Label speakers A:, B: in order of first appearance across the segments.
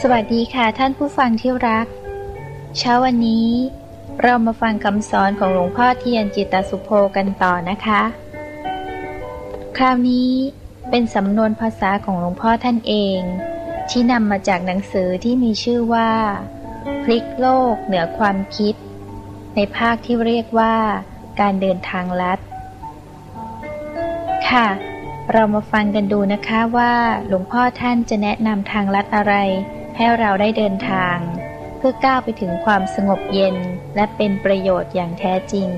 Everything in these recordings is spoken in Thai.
A: สวัสดีค่ะท่านผู้ฟังที่รักเช้าวันนี้เรามาฟังคำสอนของหลวงพ่อเทียนจิตตสุโภกันต่อนะคะคราวนี้เป็นสำนวนภาษาของหลวงพ่อท่านเองที่นำมาจากหนังสือที่มีชื่อว่าพลิกโลกเหนือความคิดในภาคที่เรียกว่าการเดินทางลัดค่ะเรามาฟังกันดูนะคะว่าหลวงพ่อท่านจะแนะนำทางลัดอะไรให้เราได้เดินทางเพื่อก้าวไปถึงความสงบเย็นและเป็นประโยชน์อย่างแท้จริง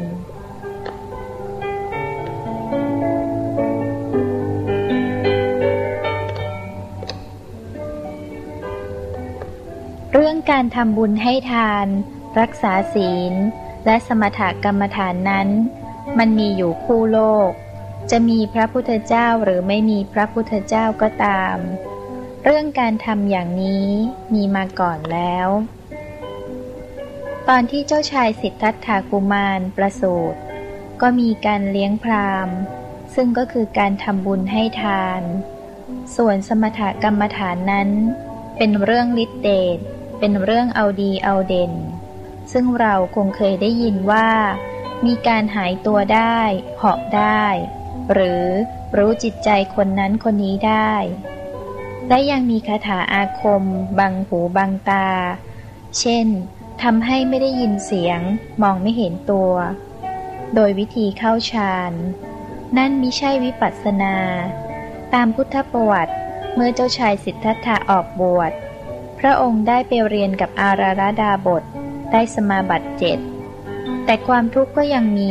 A: เรื่องการทำบุญให้ทานรักษาศีลและสมถกรรมฐานนั้นมันมีอยู่คู่โลกจะมีพระพุทธเจ้าหรือไม่มีพระพุทธเจ้าก็ตามเรื่องการทำอย่างนี้มีมาก่อนแล้วตอนที่เจ้าชายสิทธัตถกุมารประสูติก็มีการเลี้ยงพราหมณ์ซึ่งก็คือการทำบุญให้ทานส่วนสมถกรรมฐานนั้นเป็นเรื่องฤทธิเดชเป็นเรื่องเอาดีเอาเด่นซึ่งเราคงเคยได้ยินว่ามีการหายตัวได้เหาะได้หรือรู้จิตใจคนนั้นคนนี้ได้และยังมีคาถาอาคมบังหูบังตาเช่นทำให้ไม่ได้ยินเสียงมองไม่เห็นตัวโดยวิธีเข้าฌานนั่นมิใช่วิปัสสนาตามพุทธประวัติเมื่อเจ้าชายสิทธัตถะออกบวชพระองค์ได้ไปเรียนกับอาราระดาบทได้สมาบัติ7แต่ความทุกข์ก็ยังมี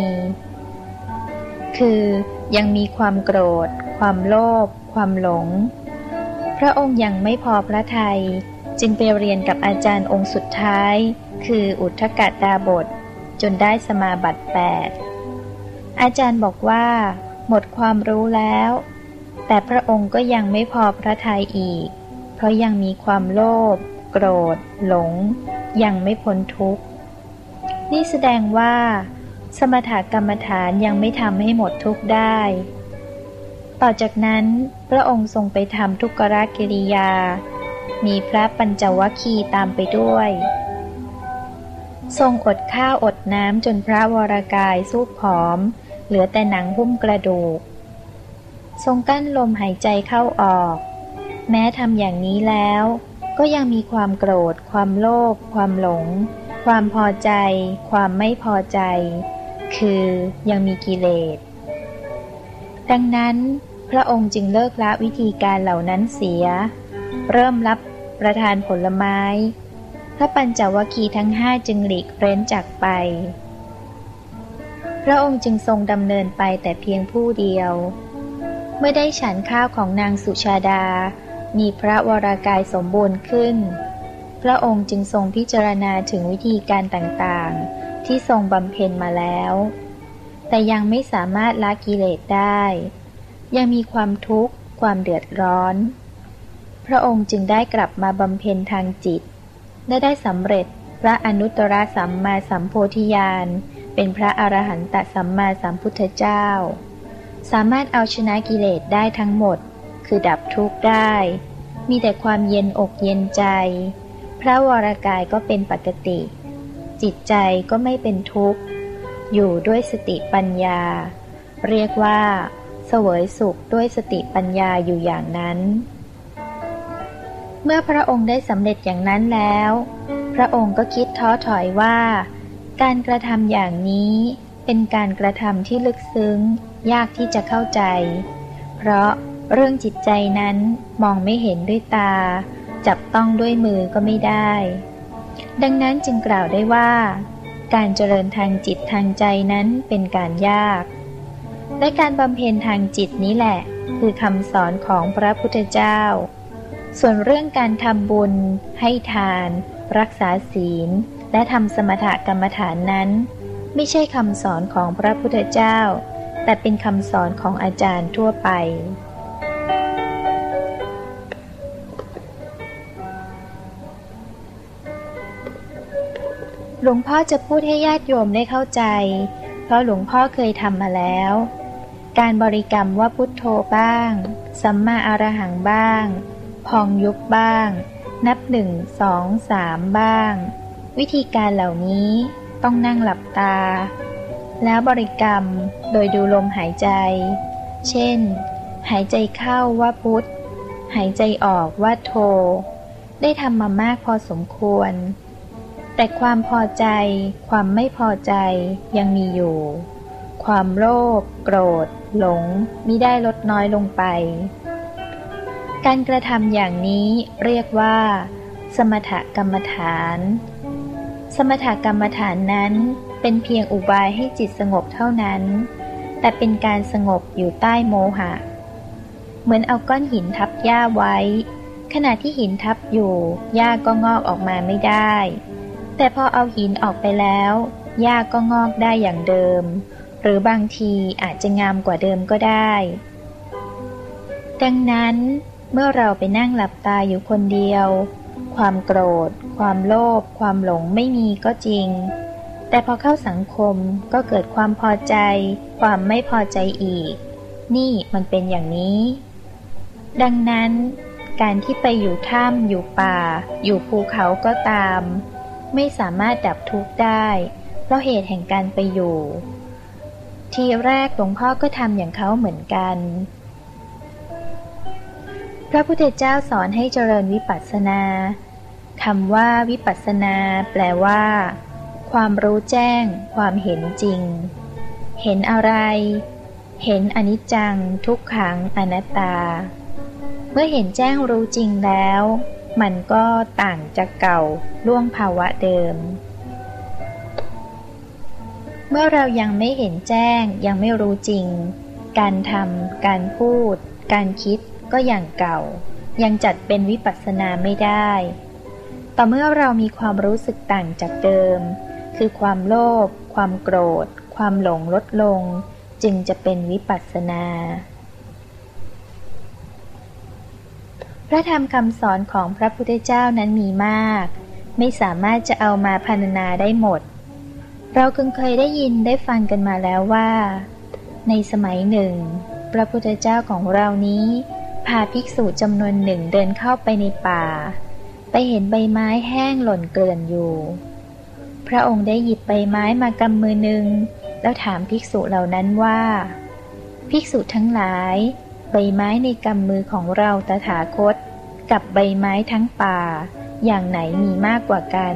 A: คือยังมีความโกรธความโลภความหลงพระองค์ยังไม่พอพระทัยจึงไปเรียนกับอาจารย์องค์สุดท้ายคืออุทกดาบทจนได้สมาบัติ8อาจารย์บอกว่าหมดความรู้แล้วแต่พระองค์ก็ยังไม่พอพระทัยอีกเพราะยังมีความโลภโกรธหลงยังไม่พ้นทุกข์นี่แสดงว่าสมถกรรมฐานยังไม่ทำให้หมดทุกข์ได้ต่อจากนั้นพระองค์ทรงไปทำทุกขกิริยามีพระปัญจวัคคีย์ตามไปด้วยทรงอดข้าวอดน้ำจนพระวรกายสู้ผอมเหลือแต่หนังหุ้มกระดูกทรงกั้นลมหายใจเข้าออกแม้ทำอย่างนี้แล้วก็ยังมีความโกรธความโลภความหลงความพอใจความไม่พอใจคือยังมีกิเลสดังนั้นพระองค์จึงเลิกละวิธีการเหล่านั้นเสียเริ่มรับประทานผลไม้พระปัญจวัคคีย์ทั้ง5จึงหลีกเร้นจากไปพระองค์จึงทรงดำเนินไปแต่เพียงผู้เดียวเมื่อได้ฉันข้าวของนางสุชาดามีพระวรากายสมบูรณ์ขึ้นพระองค์จึงทรงพิจารณาถึงวิธีการต่างๆที่ทรงบำเพ็ญมาแล้วแต่ยังไม่สามารถละกิเลสได้ยังมีความทุกข์ความเดือดร้อนพระองค์จึงได้กลับมาบำเพ็ญทางจิตและได้สำเร็จพระอนุตตรสัมมาสัมโพธิญาณเป็นพระอรหันตสัมมาสัมพุทธเจ้าสามารถเอาชนะกิเลสได้ทั้งหมดคือดับทุกข์ได้มีแต่ความเย็นอกเย็นใจพระวรกายก็เป็นปกติจิตใจก็ไม่เป็นทุกข์อยู่ด้วยสติปัญญาเรียกว่าเสวยสุขด้วยสติปัญญาอยู่อย่างนั้นเมื่อพระองค์ได้สำเร็จอย่างนั้นแล้วพระองค์ก็คิดท้อถอยว่าการกระทำอย่างนี้เป็นการกระทำที่ลึกซึ้งยากที่จะเข้าใจเพราะเรื่องจิตใจนั้นมองไม่เห็นด้วยตาจับต้องด้วยมือก็ไม่ได้ดังนั้นจึงกล่าวได้ว่าการเจริญทางจิตทางใจนั้นเป็นการยากและการบำเพ็ญทางจิตนี้แหละคือคำสอนของพระพุทธเจ้าส่วนเรื่องการทำบุญให้ทานรักษาศีลและทำสมถกรรมฐานนั้นไม่ใช่คำสอนของพระพุทธเจ้าแต่เป็นคำสอนของอาจารย์ทั่วไปหลวงพ่อจะพูดให้ญาติโยมได้เข้าใจเพราะหลวงพ่อเคยทำมาแล้วการบริกรรมว่าพุทโธบ้างสัมมาอรหังบ้างพองยุบบ้างนับ1 2 3บ้างวิธีการเหล่านี้ต้องนั่งหลับตาแล้วบริกรรมโดยดูลมหายใจเช่นหายใจเข้าว่าพุทหายใจออกว่าโธได้ทำมามากพอสมควรแต่ความพอใจความไม่พอใจยังมีอยู่ความโลภโกรธหลงมิได้ลดน้อยลงไปการกระทำอย่างนี้เรียกว่าสมถกรรมฐานสมถกรรมฐานนั้นเป็นเพียงอุบายให้จิตสงบเท่านั้นแต่เป็นการสงบอยู่ใต้โมหะเหมือนเอาก้อนหินทับหญ้าไว้ขณะที่หินทับอยู่หญ้าก็งอกออกมาไม่ได้แต่พอเอาหินออกไปแล้วหญ้าก็งอกได้อย่างเดิมหรือบางทีอาจจะงามกว่าเดิมก็ได้ดังนั้นเมื่อเราไปนั่งหลับตาอยู่คนเดียวความโกรธความโลภความหลงไม่มีก็จริงแต่พอเข้าสังคมก็เกิดความพอใจความไม่พอใจอีกนี่มันเป็นอย่างนี้ดังนั้นการที่ไปอยู่ถ้ำอยู่ป่าอยู่ภูเขาก็ตามไม่สามารถดับทุกข์ได้เพราะเหตุแห่งการไปอยู่ทีแรกหลวงพ่อก็ทำอย่างเขาเหมือนกันพระพุทธเจ้าสอนให้เจริญวิปัสสนาคำว่าวิปัสสนาแปลว่าความรู้แจ้งความเห็นจริงเห็นอะไรเห็นอนิจจังทุกขังอนัตตาเมื่อเห็นแจ้งรู้จริงแล้วมันก็ต่างจากเก่าล่วงภาวะเดิมเมื่อเรายังไม่เห็นแจ้งยังไม่รู้จริงการทำการพูดการคิดก็อย่างเก่ายังจัดเป็นวิปัสสนาไม่ได้ต่อเมื่อเรามีความรู้สึกต่างจากเดิมคือความโลภความโกรธความหลงลดลงจึงจะเป็นวิปัสสนาพระธรรมคำสอนของพระพุทธเจ้านั้นมีมากไม่สามารถจะเอามาพรรณนาได้หมดเราเคยได้ยินได้ฟังกันมาแล้วว่าในสมัยหนึ่งพระพุทธเจ้าของเรานี้พาภิกษุจำนวนหนึ่งเดินเข้าไปในป่าไปเห็นใบไม้แห้งหล่นเกลื่อนอยู่พระองค์ได้หยิบใบไม้มากำมือหนึ่งแล้วถามภิกษุเหล่านั้นว่าภิกษุทั้งหลายใบไม้ในกำมือของเราตถาคตกับใบไม้ทั้งป่าอย่างไหนมีมากกว่ากัน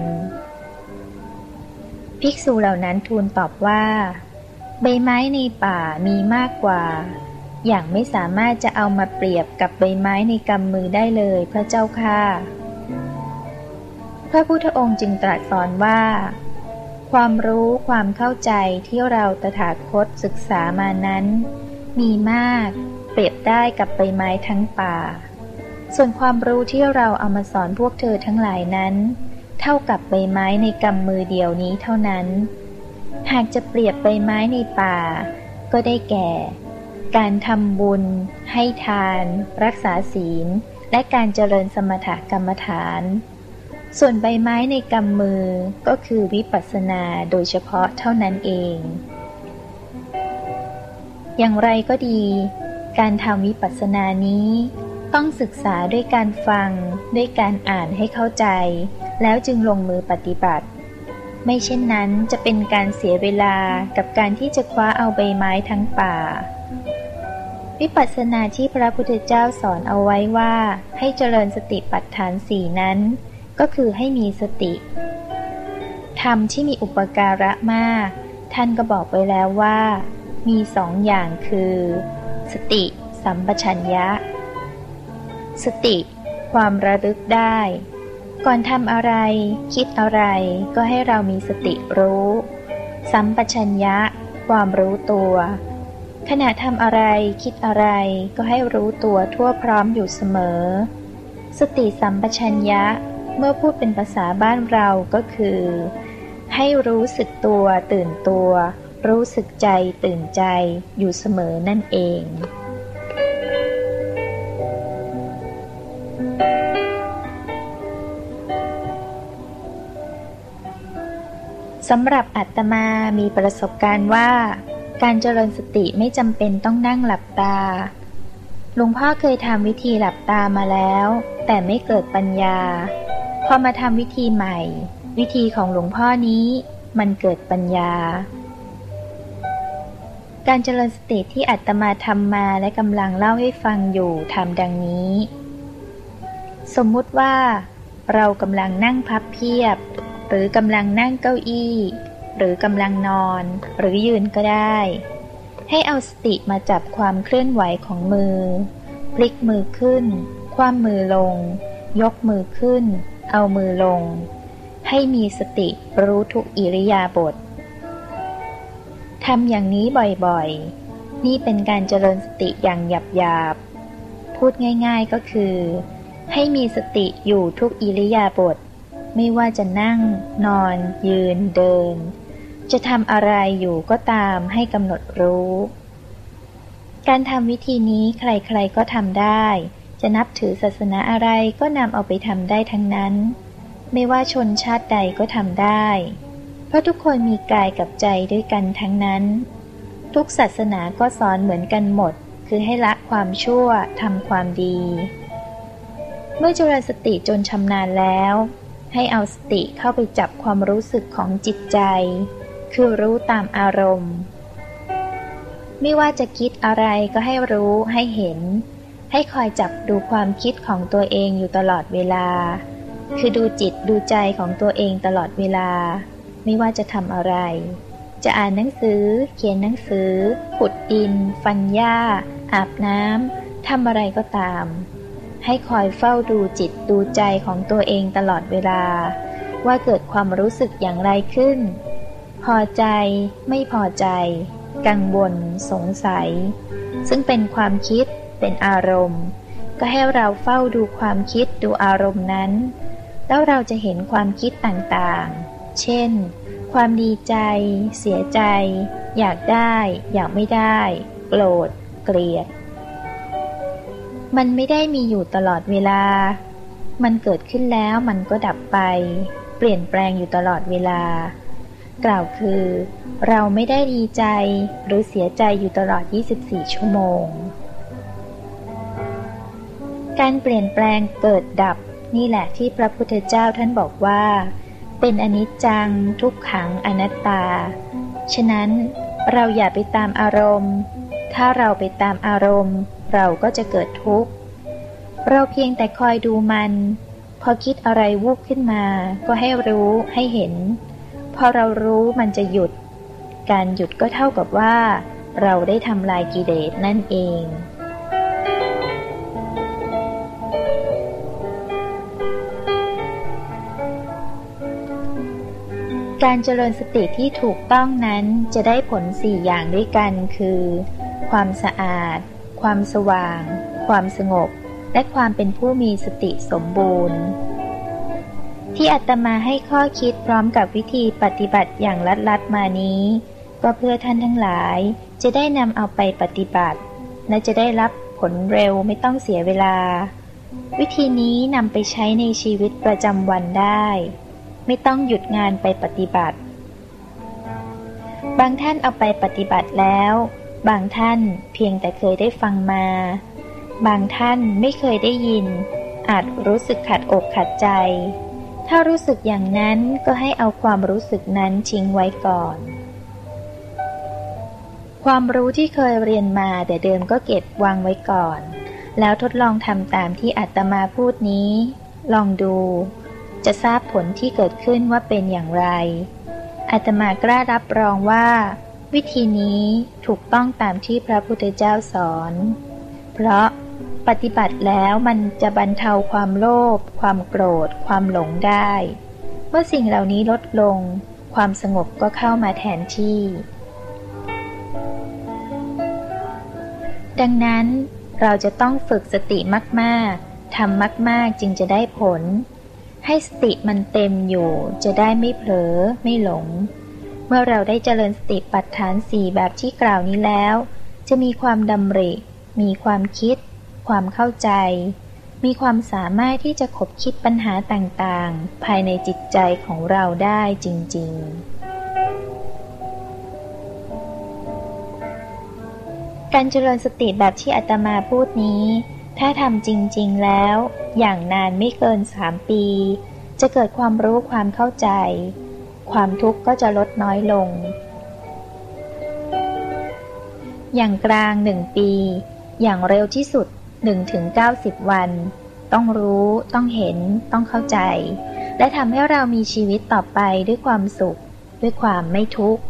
A: ภิกษุเหล่านั้นทูลตอบว่าใบไม้ในป่ามีมากกว่าอย่างไม่สามารถจะเอามาเปรียบกับใบไม้ในกำมือได้เลยพระเจ้าค่ะพระพุทธองค์จึงตรัสสอนว่าความรู้ความเข้าใจที่เราตถาคตศึกษามานั้นมีมากเปรียบได้กับใบไม้ทั้งป่าส่วนความรู้ที่เราเอามาสอนพวกเธอทั้งหลายนั้นเท่ากับใบไม้ในกำมือเดียวนี้เท่านั้นหากจะเปรียบใบไม้ในป่าก็ได้แก่การทำบุญให้ทานรักษาศีลและการเจริญสมถกรรมฐานส่วนใบไม้ในกำมือก็คือวิปัสสนาโดยเฉพาะเท่านั้นเองอย่างไรก็ดีการทำวิปัสสนานี้ต้องศึกษาด้วยการฟังด้วยการอ่านให้เข้าใจแล้วจึงลงมือปฏิบัติไม่เช่นนั้นจะเป็นการเสียเวลากับการที่จะคว้าเอาใบไม้ทั้งป่าวิปัสสนาที่พระพุทธเจ้าสอนเอาไว้ว่าให้เจริญสติปัฏฐานสี่นั้นก็คือให้มีสติธรรมที่มีอุปการะมากท่านก็บอกไว้แล้วว่ามีสองอย่างคือสติสัมปชัญญะสติความระลึกได้ก่อนทำอะไรคิดอะไรก็ให้เรามีสติรู้สัมปชัญญะความรู้ตัวขณะทำอะไรคิดอะไรก็ให้รู้ตัวทั่วพร้อมอยู่เสมอสติสัมปชัญญะเมื่อพูดเป็นภาษาบ้านเราก็คือให้รู้สึกตัวตื่นตัวรู้สึกใจตื่นใจอยู่เสมอนั่นเองสำหรับอาตมามีประสบการณ์ว่าการเจริญสติไม่จำเป็นต้องนั่งหลับตาหลวงพ่อเคยทำวิธีหลับตามาแล้วแต่ไม่เกิดปัญญาพอมาทำวิธีใหม่วิธีของหลวงพ่อนี้มันเกิดปัญญาการเจริญสติที่อาตมาทำมาและกำลังเล่าให้ฟังอยู่ทำดังนี้สมมุติว่าเรากำลังนั่งพับเพียบหรือกำลังนั่งเก้าอี้หรือกำลังนอนหรือยืนก็ได้ให้เอาสติมาจับความเคลื่อนไหวของมือพลิกมือขึ้นคว่ำมือลงยกมือขึ้นเอามือลงให้มีสติรู้ทุกอิริยาบถทำอย่างนี้บ่อยๆนี่เป็นการเจริญสติอย่างหยาบๆพูดง่ายๆก็คือให้มีสติอยู่ทุกอิริยาบถไม่ว่าจะนั่งนอนยืนเดินจะทำอะไรอยู่ก็ตามให้กำหนดรู้การทำวิธีนี้ใครๆก็ทำได้จะนับถือศาสนาอะไรก็นำเอาไปทำได้ทั้งนั้นไม่ว่าชนชาติใดก็ทำได้เพราะทุกคนมีกายกับใจด้วยกันทั้งนั้นทุกศาสนาก็สอนเหมือนกันหมดคือให้ละความชั่วทำความดีเมื่อเจริญสติจนชำนาญแล้วให้เอาสติเข้าไปจับความรู้สึกของจิตใจคือรู้ตามอารมณ์ไม่ว่าจะคิดอะไรก็ให้รู้ให้เห็นให้คอยจับดูความคิดของตัวเองอยู่ตลอดเวลาคือดูจิตดูใจของตัวเองตลอดเวลาไม่ว่าจะทำอะไรจะอ่านหนังสือเขียนหนังสือขุดดินฟันหญ้าอาบน้ำทำอะไรก็ตามให้คอยเฝ้าดูจิตดูใจของตัวเองตลอดเวลาว่าเกิดความรู้สึกอย่างไรขึ้นพอใจไม่พอใจกังวลสงสัยซึ่งเป็นความคิดเป็นอารมณ์ก็ให้เราเฝ้าดูความคิดดูอารมณ์นั้นแล้วเราจะเห็นความคิดต่างๆเช่นความดีใจเสียใจอยากได้อยากไม่ได้โกรธเกลียดมันไม่ได้มีอยู่ตลอดเวลามันเกิดขึ้นแล้วมันก็ดับไปเปลี่ยนแปลงอยู่ตลอดเวลากล่าวคือเราไม่ได้ดีใจหรือเสียใจอยู่ตลอด24ชั่วโมงการเปลี่ยนแปลงเกิดดับนี่แหละที่พระพุทธเจ้าท่านบอกว่าเป็นอนิจจังทุกขังอนัตตาฉะนั้นเราอย่าไปตามอารมณ์ถ้าเราไปตามอารมณ์เราก็จะเกิดทุกข์เราเพียงแต่คอยดูมันพอคิดอะไรวูบขึ้นมาก็ให้รู้ให้เห็นพอเรารู้มันจะหยุดการหยุดก็เท่ากับว่าเราได้ทำลายกิเลสนั่นเองการเจริญสติที่ถูกต้องนั้นจะได้ผล4อย่างด้วยกันคือความสะอาดความสว่างความสงบและความเป็นผู้มีสติสมบูรณ์ที่อาตมาให้ข้อคิดพร้อมกับวิธีปฏิบัติอย่างลัดๆมานี้ก็เพื่อท่านทั้งหลายจะได้นำเอาไปปฏิบัติและจะได้รับผลเร็วไม่ต้องเสียเวลาวิธีนี้นำไปใช้ในชีวิตประจำวันได้ไม่ต้องหยุดงานไปปฏิบัติบางท่านเอาไปปฏิบัติแล้วบางท่านเพียงแต่เคยได้ฟังมาบางท่านไม่เคยได้ยินอาจรู้สึกขัดอกขัดใจถ้ารู้สึกอย่างนั้นก็ให้เอาความรู้สึกนั้นทิ้งไว้ก่อนความรู้ที่เคยเรียนมาแต่เดิมก็เก็บวางไว้ก่อนแล้วทดลองทำตามที่อาตมาพูดนี้ลองดูจะทราบผลที่เกิดขึ้นว่าเป็นอย่างไรอาตมากล้ารับรองว่าวิธีนี้ถูกต้องตามที่พระพุทธเจ้าสอนเพราะปฏิบัติแล้วมันจะบรรเทาความโลภความโกรธความหลงได้เมื่อสิ่งเหล่านี้ลดลงความสงบก็เข้ามาแทนที่ดังนั้นเราจะต้องฝึกสติมากๆทำมากๆจึงจะได้ผลให้สติมันเต็มอยู่จะได้ไม่เผลอไม่หลงเมื่อเราได้เจริญสติปัฏฐาน4แบบที่กล่าวนี้แล้วจะมีความดำริมีความคิดความเข้าใจมีความสามารถที่จะขบคิดปัญหาต่างๆภายในจิตใจของเราได้จริงๆการเจริญสติแบบที่อาตมาพูดนี้ถ้าทำจริงๆแล้วอย่างนานไม่เกิน3 ปีจะเกิดความรู้ความเข้าใจความทุกข์ก็จะลดน้อยลงอย่างกลาง1 ปีอย่างเร็วที่สุด1-90 วันต้องรู้ต้องเห็นต้องเข้าใจและทำให้เรามีชีวิตต่อไปด้วยความสุขด้วยความไม่ทุกข์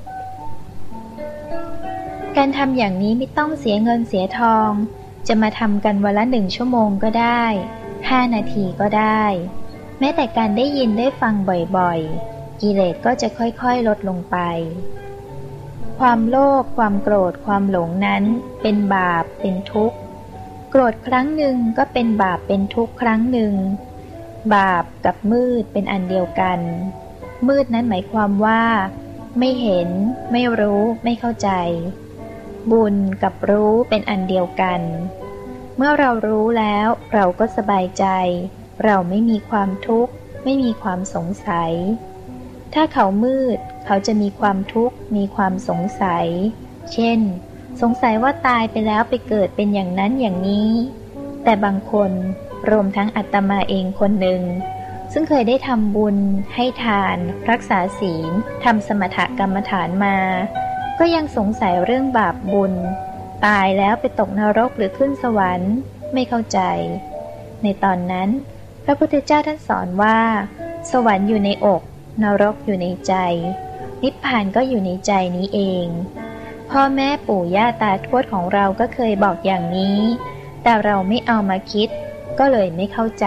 A: การทำอย่างนี้ไม่ต้องเสียเงินเสียทองจะมาทำกันวันละ1 ชั่วโมงก็ได้5 นาทีก็ได้แม้แต่การได้ยินได้ฟังบ่อยๆกิเลสก็จะค่อยๆลดลงไปความโลภความโกรธความหลงนั้นเป็นบาปเป็นทุกข์โกรธครั้งหนึ่งก็เป็นบาปเป็นทุกข์ครั้งหนึ่งบาปกับมืดเป็นอันเดียวกันมืดนั้นหมายความว่าไม่เห็นไม่รู้ไม่เข้าใจบุญกับรู้เป็นอันเดียวกันเมื่อเรารู้แล้วเราก็สบายใจเราไม่มีความทุกข์ไม่มีความสงสัยถ้าเขามืดเขาจะมีความทุกข์มีความสงสัยเช่นสงสัยว่าตายไปแล้วไปเกิดเป็นอย่างนั้นอย่างนี้แต่บางคนรวมทั้งอาตมาเองคนหนึ่งซึ่งเคยได้ทำบุญให้ทานรักษาศีลทำสมถกรรมฐานมาก็ยังสงสัยเรื่องบาปบุญตายแล้วไปตกนรกหรือขึ้นสวรรค์ไม่เข้าใจในตอนนั้นพระพุทธเจ้าท่านสอนว่าสวรรค์อยู่ในอกนรกอยู่ในใจนิพพานก็อยู่ในใจนี้เองพ่อแม่ปู่ย่าตาทวดของเราก็เคยบอกอย่างนี้แต่เราไม่เอามาคิดก็เลยไม่เข้าใจ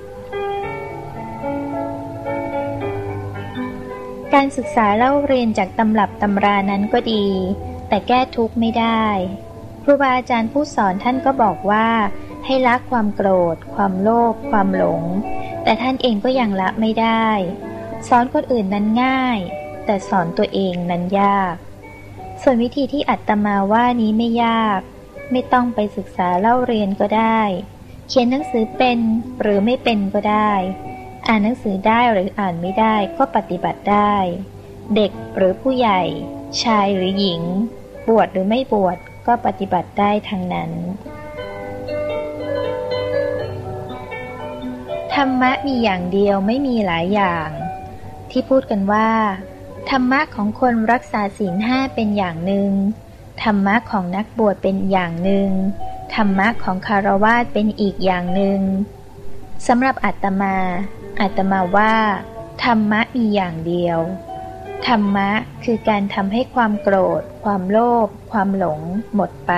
A: การศึกษาเล่าเรียนจากตำรับตำรานั้นก็ดีแต่แก้ทุกข์ไม่ได้ครูบาอาจารย์ผู้สอนท่านก็บอกว่าให้ละความโกรธความโลภความหลงแต่ท่านเองก็ยังละไม่ได้สอนคนอื่นนั้นง่ายแต่สอนตัวเองนั้นยากส่วนวิธีที่อาตมาว่านี้ไม่ยากไม่ต้องไปศึกษาเล่าเรียนก็ได้เขียนหนังสือเป็นหรือไม่เป็นก็ได้อ่านหนังสือได้หรืออ่านไม่ได้ก็ปฏิบัติได้เด็กหรือผู้ใหญ่ชายหรือหญิงบวชหรือไม่บวชก็ปฏิบัติได้ทั้งนั้นธรรมะมีอย่างเดียวไม่มีหลายอย่างที่พูดกันว่าธรรมะของคนรักษาศีล 5เป็นอย่างหนึ่งธรรมะของนักบวชเป็นอย่างหนึ่งธรรมะของคฤหัสถ์เป็นอีกอย่างหนึ่งสำหรับอาตมาว่าธรรมะมีอย่างเดียวธรรมะคือการทำให้ความโกรธความโลภความหลงหมดไป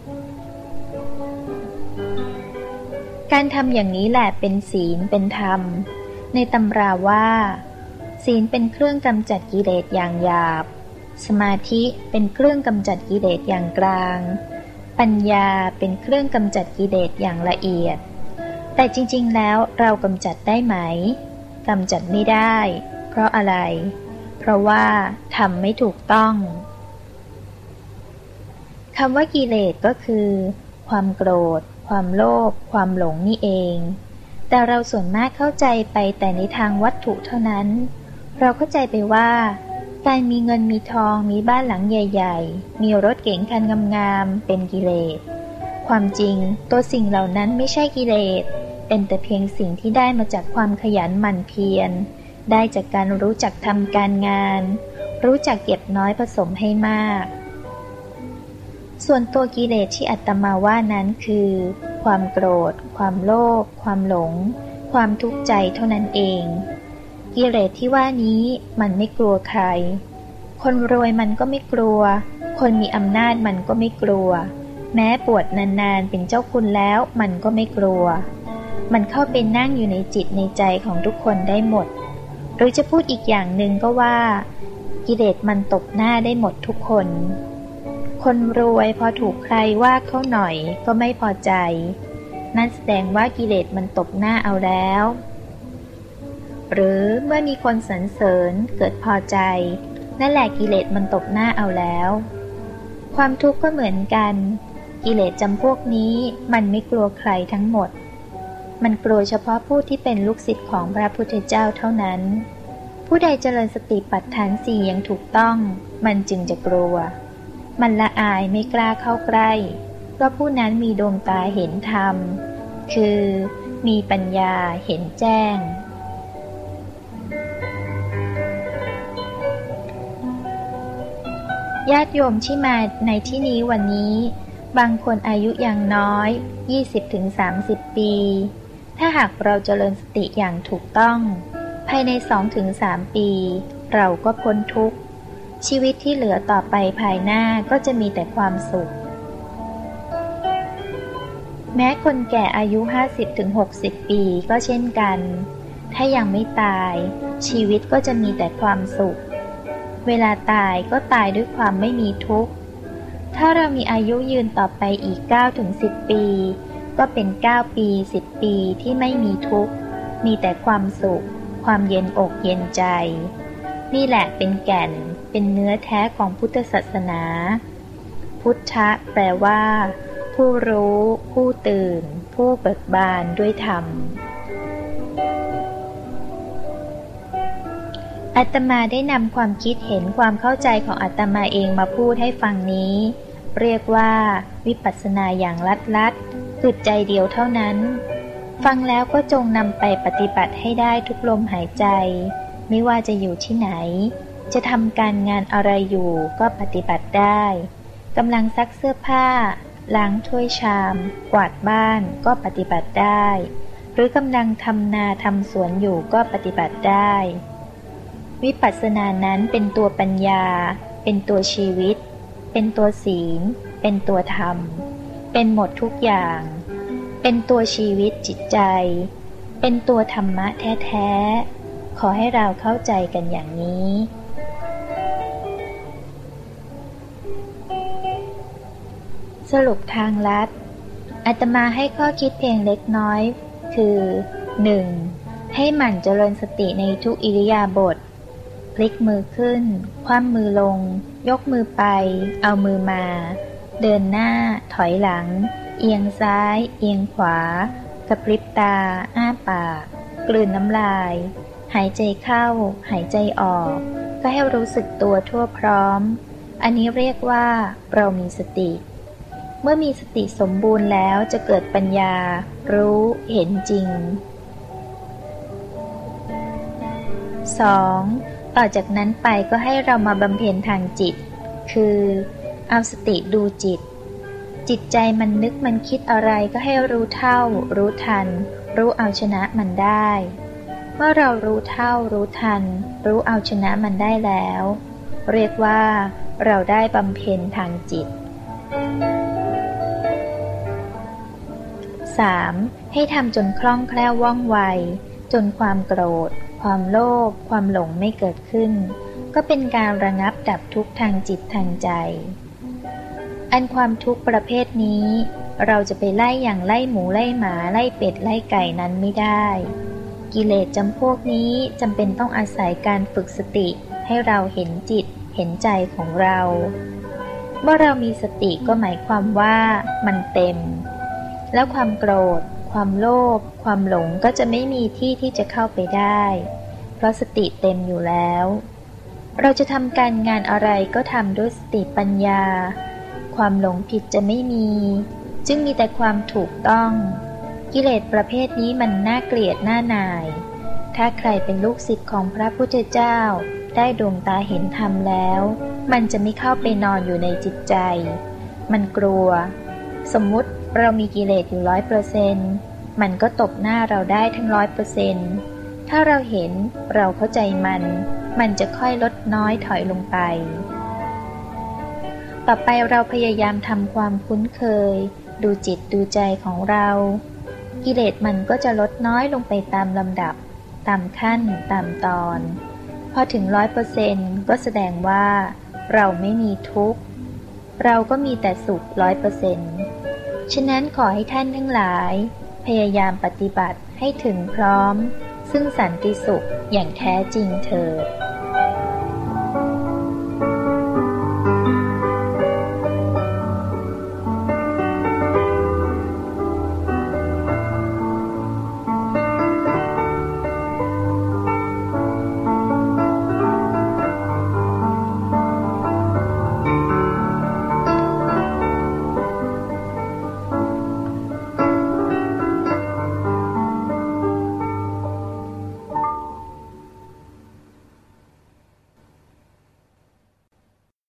A: การทำอย่างนี้แหละเป็นศีลเป็นธรรมในตำราว่าศีลเป็นเครื่องกำจัดกิเลสอย่างหยาบสมาธิเป็นเครื่องกำจัดกิเลสอย่างกลางปัญญาเป็นเครื่องกำจัดกิเลสอย่างละเอียดแต่จริงๆแล้วเรากำจัดได้ไหมกำจัดไม่ได้เพราะอะไรเพราะว่าทำไม่ถูกต้องคำว่ากิเลสก็คือความโกรธความโลภความหลงนี่เองแต่เราส่วนมากเข้าใจไปแต่ในทางวัตถุเท่านั้นเราเข้าใจไปว่าการมีเงินมีทองมีบ้านหลังใหญ่ๆมีรถเก๋งคันงามๆเป็นกิเลสความจริงตัวสิ่งเหล่านั้นไม่ใช่กิเลสเป็นแต่เพียงสิ่งที่ได้มาจากความขยันหมั่นเพียรได้จากการรู้จักทำการงานรู้จักเก็บน้อยผสมให้มากส่วนตัวกิเลสที่อาตมาว่านั้นคือความโกรธความโลภความหลงความทุกข์ใจเท่านั้นเองกิเลสที่ว่านี้มันไม่กลัวใครคนรวยมันก็ไม่กลัวคนมีอำนาจมันก็ไม่กลัวแม้ปวดนานๆเป็นเจ้าคุณแล้วมันก็ไม่กลัวมันเข้าไปนั่งอยู่ในจิตในใจของทุกคนได้หมดหรือจะพูดอีกอย่างหนึ่งก็ว่ากิเลสมันตบหน้าได้หมดทุกคนคนรวยพอถูกใครว่าเขาหน่อยก็ไม่พอใจนั่นแสดงว่ากิเลสมันตบหน้าเอาแล้วหรือเมื่อมีคนสรรเสริญเกิดพอใจนั่นแหละกิเลสมันตบหน้าเอาแล้วความทุกข์ก็เหมือนกันกิเลสจำพวกนี้มันไม่กลัวใครทั้งหมดมันกลัวเฉพาะผู้ที่เป็นลูกศิษย์ของพระพุทธเจ้าเท่านั้นผู้ใดเจริญสติปัฏฐาน4อย่างถูกต้องมันจึงจะกลัวมันละอายไม่กล้าเข้าใกล้เพราะผู้นั้นมีดวงตาเห็นธรรมคือมีปัญญาเห็นแจ้งญาติโยมที่มาในที่นี้วันนี้บางคนอายุยังน้อย 20-30 ปีถ้าหากเราเจริญสติอย่างถูกต้องภายใน 2-3 ปีเราก็พ้นทุกข์ชีวิตที่เหลือต่อไปภายหน้าก็จะมีแต่ความสุขแม้คนแก่อายุ 50-60 ปีก็เช่นกันถ้ายังไม่ตายชีวิตก็จะมีแต่ความสุขเวลาตายก็ตายด้วยความไม่มีทุกข์ถ้าเรามีอายุยืนต่อไปอีก 9-10 ปีก็เป็น 9 ปี 10 ปีที่ไม่มีทุกข์มีแต่ความสุขความเย็นอกเย็นใจนี่แหละเป็นแก่นเป็นเนื้อแท้ของพุทธศาสนาพุทธะแปลว่าผู้รู้ผู้ตื่นผู้เบิกบานด้วยธรรมอาตมาได้นำความคิดเห็นความเข้าใจของอาตมาเองมาพูดให้ฟังนี้เรียกว่าวิปัสสนาอย่างลัดๆคือใจเดียวเท่านั้นฟังแล้วก็จงนำไปปฏิบัติให้ได้ทุกลมหายใจไม่ว่าจะอยู่ที่ไหนจะทำการงานอะไรอยู่ก็ปฏิบัติได้กำลังซักเสื้อผ้าล้างถ้วยชามกวาดบ้านก็ปฏิบัติได้หรือกำลังทำนาทำสวนอยู่ก็ปฏิบัติได้วิปัสสนานั้นเป็นตัวปัญญาเป็นตัวชีวิตเป็นตัวศีลเป็นตัวธรรมเป็นหมดทุกอย่างเป็นตัวชีวิตจิตใจเป็นตัวธรรมะแท้ๆขอให้เราเข้าใจกันอย่างนี้สรุปทางลัดอาตมาให้ข้อคิดเพียงเล็กน้อยคือ 1. ให้หมั่นเจริญสติในทุกอิริยาบถพลิกมือขึ้นคว่ำมือลงยกมือไปเอามือมาเดินหน้าถอยหลังเอียงซ้ายเอียงขวากระพริบตาอ้าปากกลืนน้ำลายหายใจเข้าหายใจออกก็ให้รู้สึกตัวทั่วพร้อมอันนี้เรียกว่าเรามีสติเมื่อมีสติสมบูรณ์แล้วจะเกิดปัญญารู้เห็นจริง 2. ต่อจากนั้นไปก็ให้เรามาบำเพ็ญทางจิตคือเอาสติดูจิตจิตใจมันนึกมันคิดอะไรก็ให้รู้เท่ารู้ทันรู้เอาชนะมันได้เมื่อเรารู้เท่ารู้ทันรู้เอาชนะมันได้แล้วเรียกว่าเราได้บำเพ็ญทางจิต 3. ให้ทำจนคล่องแคล่วว่องไวจนความโกรธความโลภความหลงไม่เกิดขึ้นก็เป็นการระงับดับทุกข์ทางจิตทางใจอันความทุกข์ประเภทนี้เราจะไปไล่อย่างไล่หมูไล่หมาไล่เป็ดไล่ไก่นั้นไม่ได้กิเลสจำพวกนี้จำเป็นต้องอาศัยการฝึกสติให้เราเห็นจิตเห็นใจของเราเมื่อเรามีสติก็หมายความว่ามันเต็มแล้วความโกรธความโลภความหลงก็จะไม่มีที่ที่จะเข้าไปได้เพราะสติเต็มอยู่แล้วเราจะทำการงานอะไรก็ทำด้วยสติปัญญาความหลงผิดจะไม่มีจึงมีแต่ความถูกต้องกิเลสประเภทนี้มันน่าเกลียดน่าหน่ายถ้าใครเป็นลูกศิษย์ของพระพุทธเจ้าได้ดวงตาเห็นธรรมแล้วมันจะไม่เข้าไปนอนอยู่ในจิตใจมันกลัวสมมุติเรามีกิเลสอยู่ 100% มันก็ตบหน้าเราได้ทั้ง 100% ถ้าเราเห็นเราเข้าใจมันจะค่อยลดน้อยถอยลงไปต่อไปเราพยายามทำความคุ้นเคยดูจิตดูใจของเรากิเลสมันก็จะลดน้อยลงไปตามลำดับตามขั้นตามตอนพอถึง 100% ก็แสดงว่าเราไม่มีทุกข์เราก็มีแต่สุข 100%ฉะนั้นขอให้ท่านทั้งหลายพยายามปฏิบัติให้ถึงพร้อมซึ่งสันติสุขอย่างแท้จริงเถิด